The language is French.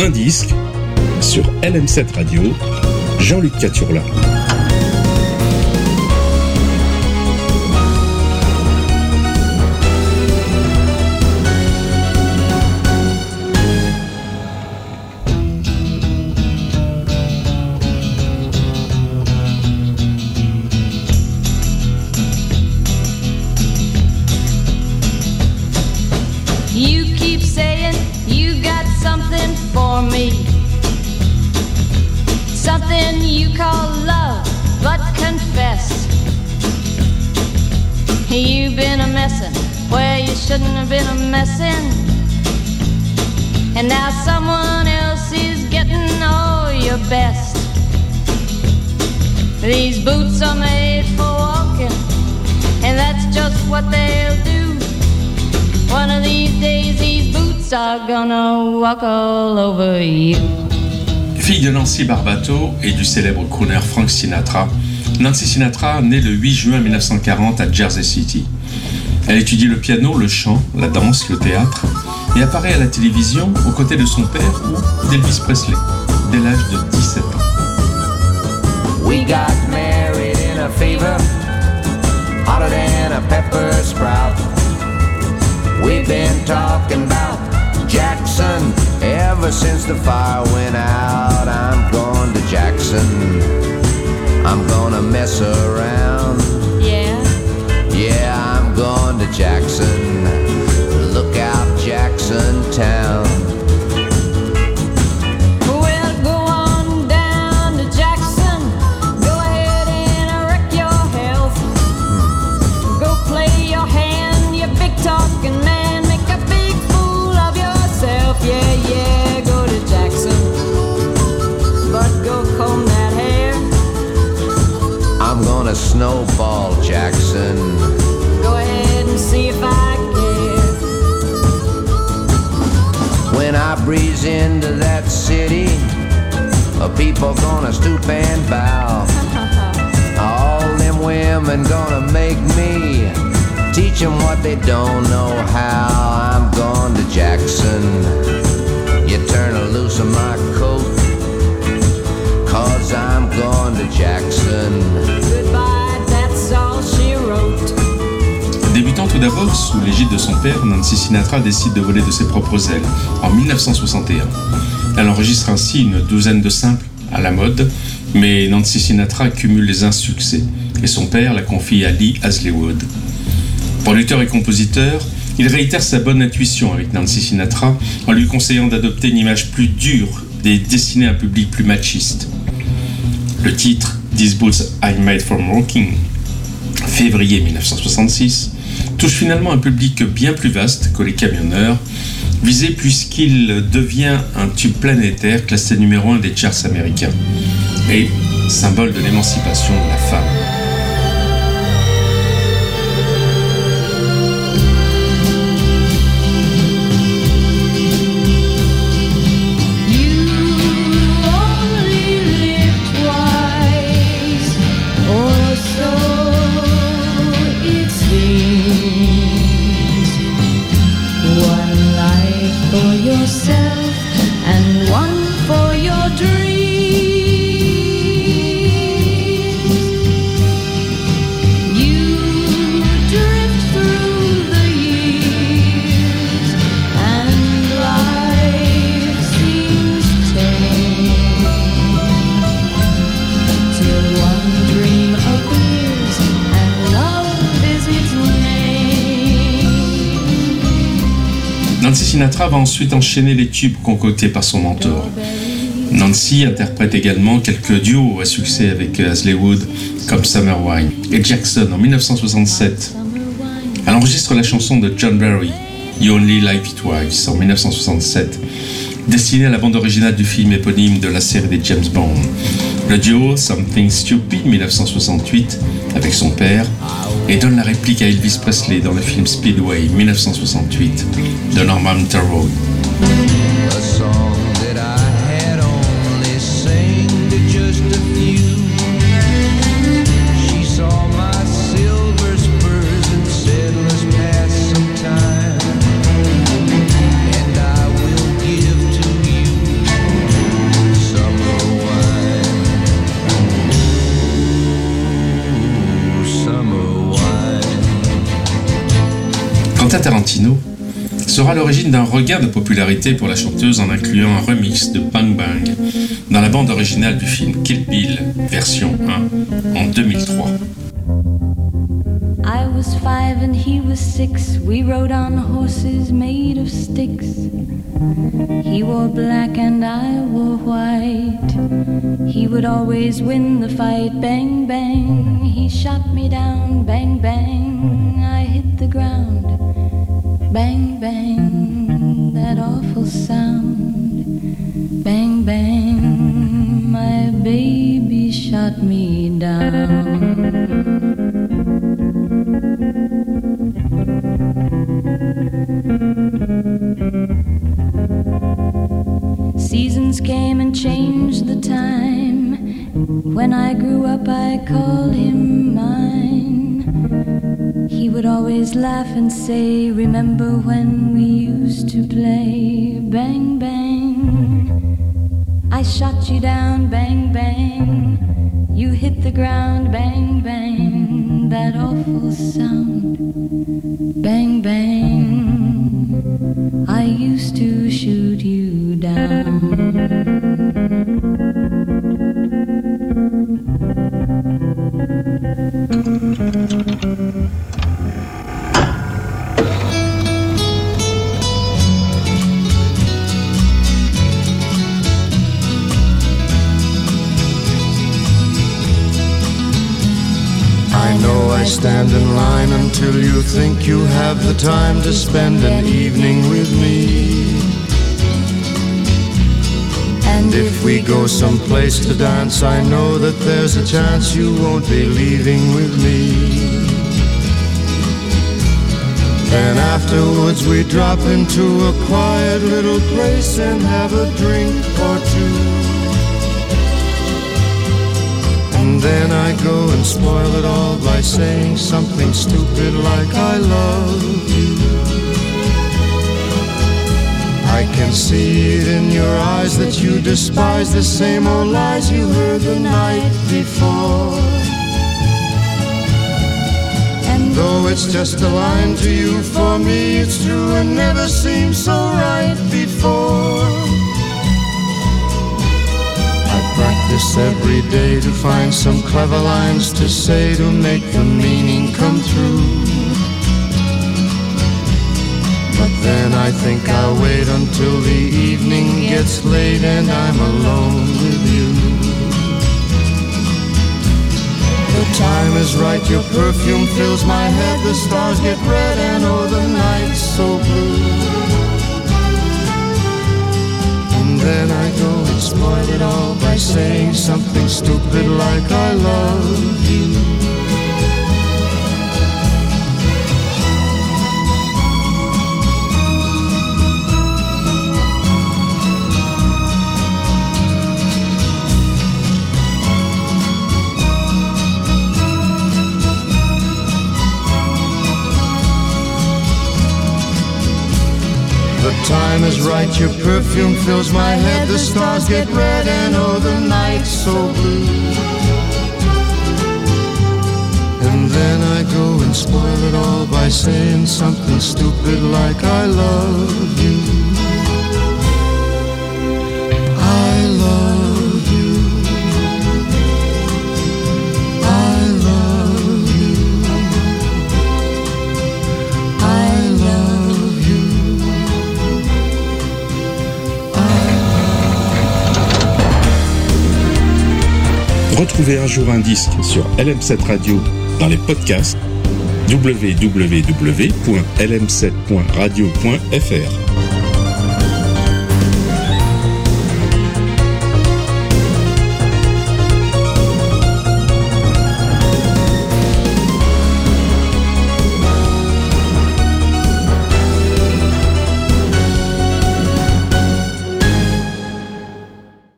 Un disque sur LM7 Radio, Jean-Luc Caturla. Something you call love, but confess you've been a messin' where you shouldn't have been a messin', and now someone else is getting all your best. These boots are made for walking, and that's just what they'll do. One of these days these boots are gonna walk all over you. Fille de Nancy Barbato et du célèbre crooner Frank Sinatra, Nancy Sinatra naît le 8 juin 1940 à Jersey City. Elle étudie le piano, le chant, la danse, le théâtre et apparaît à la télévision aux côtés de son père ou d'Elvis Presley, dès l'âge de 17 ans. We got married in a fever, hotter than a pepper sprout. We've been talking about Jackson ever since the fire went out. I'm going to Jackson, I'm gonna mess around. Yeah, I'm going to Jackson, look out Jackson Town. Well, go on down to Jackson, go ahead and wreck your health. Go play your hand, you big talking man, make a big fool of yourself. Yeah, go to Jackson, but go comb that hair. I'm gonna snowball Jackson. Go ahead and see if I care. When I breeze into that city, people gonna stoop and bow. All them women gonna make me teach them what they don't know how. I'm going to Jackson, you turn loose of my coat, 'cause I'm going to Jackson. Goodbye, that's all she wrote. Débutant tout d'abord sous l'égide de son père, Nancy Sinatra décide de voler de ses propres ailes en 1961. Elle enregistre ainsi une douzaine de simples à la mode, mais Nancy Sinatra cumule les insuccès et son père la confie à Lee Hazlewood. Producteur et compositeur, il réitère sa bonne intuition avec Nancy Sinatra en lui conseillant d'adopter une image plus dure et destinée à un public plus machiste. Le titre « These Boots I Made from Walking » février 1966, touche finalement un public bien plus vaste que les camionneurs, visé puisqu'il devient un tube planétaire classé numéro 1 des charts américains et symbole de l'émancipation de la femme. Nancy Sinatra va ensuite enchaîner les tubes concoctés par son mentor. Nancy interprète également quelques duos à succès avec Hazlewood comme Summer Wine et Jackson en 1967. Elle enregistre la chanson de John Barry, You Only Live It Twice, en 1967, destinée à la bande originale du film éponyme de la série des James Bond. Le duo Something Stupid 1968 avec son père et donne la réplique à Elvis Presley dans le film Speedway 1968 de Norman Thurrow. Quentin Tarantino sera à l'origine d'un regain de popularité pour la chanteuse en incluant un remix de Bang Bang dans la bande originale du film Kill Bill, version 1, en 2003. I was 5 and he was 6. We rode on horses made of sticks. He wore black and I wore white. He would always win the fight. Bang, bang, he shot me down. Bang, bang, I hit the ground. Bang, bang, that awful sound. Bang, bang, my baby shot me down. Seasons came and changed the time. When I grew up I called him mine. He would always laugh and say, remember when we used to play? Bang, bang, I shot you down. Bang, bang, you hit the ground. Bang, bang, that awful sound. Bang, bang, I used to shoot you down. I stand in line until you think you have the time to spend an evening with me. And if we go someplace to dance, I know that there's a chance you won't be leaving with me. Then afterwards we drop into a quiet little place and have a drink or two. And then I go and spoil it all by saying something stupid like I love you. I can see it in your eyes that you despise the same old lies you heard the night before. And though it's just a line to you, for me it's true and never seemed so right before. Practice every day to find some clever lines to say to make the meaning come through. But then I think I'll wait until the evening gets late and I'm alone with you. The time is right, your perfume fills my head, the stars get red and oh the night's so blue. And then I go and spoil it all by saying something stupid like I love you. The time is right, your perfume fills my head, the stars get red and oh the night's so blue. And then I go and spoil it all by saying something stupid like I love you. I love you. I love you. I love you. Retrouvez un jour un disque sur LM7 Radio dans les podcasts www.lm7.radio.fr.